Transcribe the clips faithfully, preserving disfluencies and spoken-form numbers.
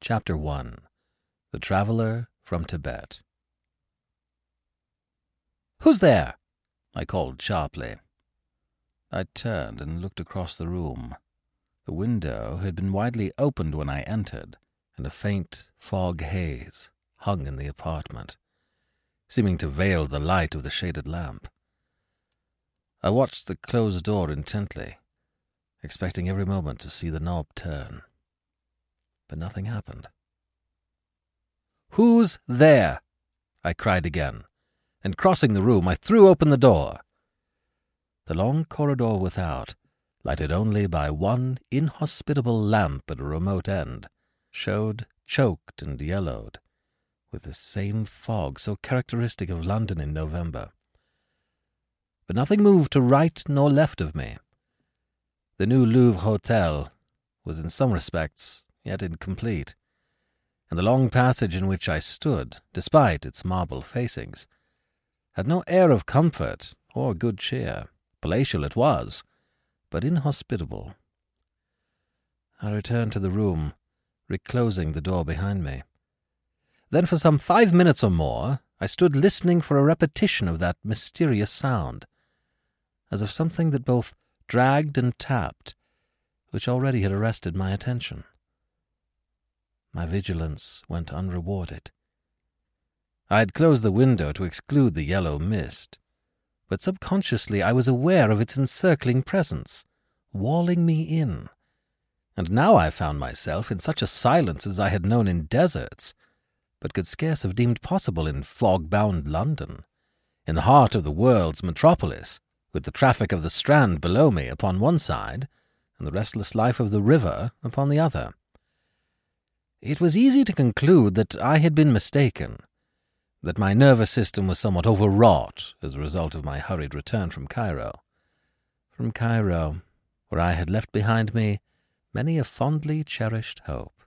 Chapter one. The Traveler from Tibet. "Who's there?" I called sharply. I turned and looked across the room. The window had been widely opened when I entered, and a faint fog haze hung in the apartment, seeming to veil the light of the shaded lamp. I watched the closed door intently, expecting every moment to see the knob turn. But nothing happened. "Who's there?" I cried again, and crossing the room I threw open the door. The long corridor without, lighted only by one inhospitable lamp at a remote end, showed choked and yellowed, with the same fog so characteristic of London in November. But nothing moved to right nor left of me. The new Louvre Hotel was in some respects yet incomplete, and the long passage in which I stood, despite its marble facings, had no air of comfort or good cheer. Palatial it was, but inhospitable. I returned to the room, reclosing the door behind me. Then for some five minutes or more I stood listening for a repetition of that mysterious sound, as of something that both dragged and tapped, which already had arrested my attention. My vigilance went unrewarded. I had closed the window to exclude the yellow mist, but subconsciously I was aware of its encircling presence, walling me in, and now I found myself in such a silence as I had known in deserts, but could scarce have deemed possible in fog-bound London, in the heart of the world's metropolis, with the traffic of the Strand below me upon one side, and the restless life of the river upon the other. It was easy to conclude that I had been mistaken, that my nervous system was somewhat overwrought as a result of my hurried return from Cairo. From Cairo, where I had left behind me many a fondly cherished hope.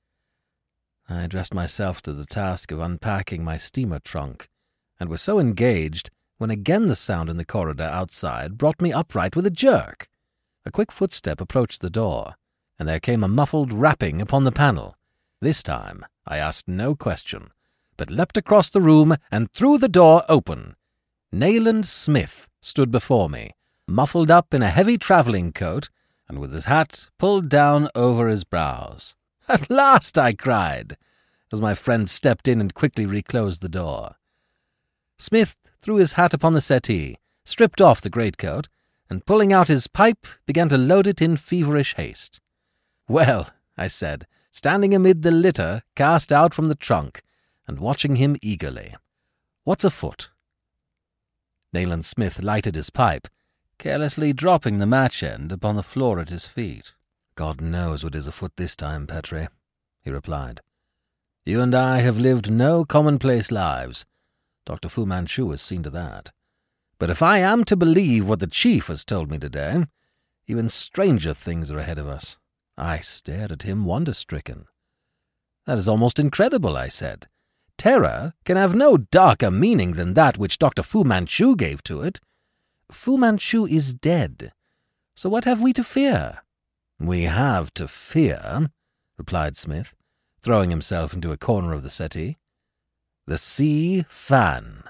I addressed myself to the task of unpacking my steamer trunk, and was so engaged when again the sound in the corridor outside brought me upright with a jerk. A quick footstep approached the door, and there came a muffled rapping upon the panel. This time I asked no question, but leapt across the room and threw the door open. Nayland Smith stood before me, muffled up in a heavy travelling coat, and with his hat pulled down over his brows. "At last!" I cried, as my friend stepped in and quickly reclosed the door. Smith threw his hat upon the settee, stripped off the greatcoat, and pulling out his pipe, began to load it in feverish haste. "Well," I said, standing amid the litter cast out from the trunk, and watching him eagerly, "what's afoot?" Nayland Smith lighted his pipe, carelessly dropping the match-end upon the floor at his feet. "God knows what is afoot this time, Petrie," he replied. "You and I have lived no commonplace lives. Doctor Fu Manchu has seen to that. But if I am to believe what the chief has told me today, even stranger things are ahead of us." I stared at him wonder-stricken. "That is almost incredible," I said. "Terror can have no darker meaning than that which Doctor Fu Manchu gave to it. Fu Manchu is dead, so what have we to fear?" "We have to fear," replied Smith, throwing himself into a corner of the settee, "the Si Fan."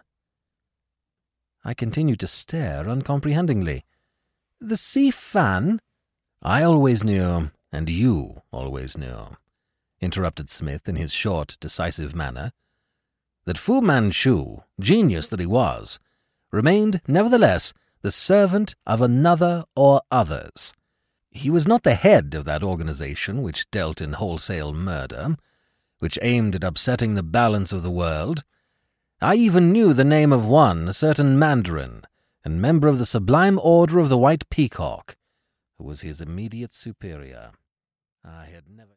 I continued to stare uncomprehendingly. "The Si Fan?" "I always knew, and you always knew," interrupted Smith in his short, decisive manner, "that Fu Manchu, genius that he was, remained nevertheless the servant of another or others. He was not the head of that organization which dealt in wholesale murder, which aimed at upsetting the balance of the world. I even knew the name of one, a certain Mandarin, and member of the Sublime Order of the White Peacock, who was his immediate superior. I had never...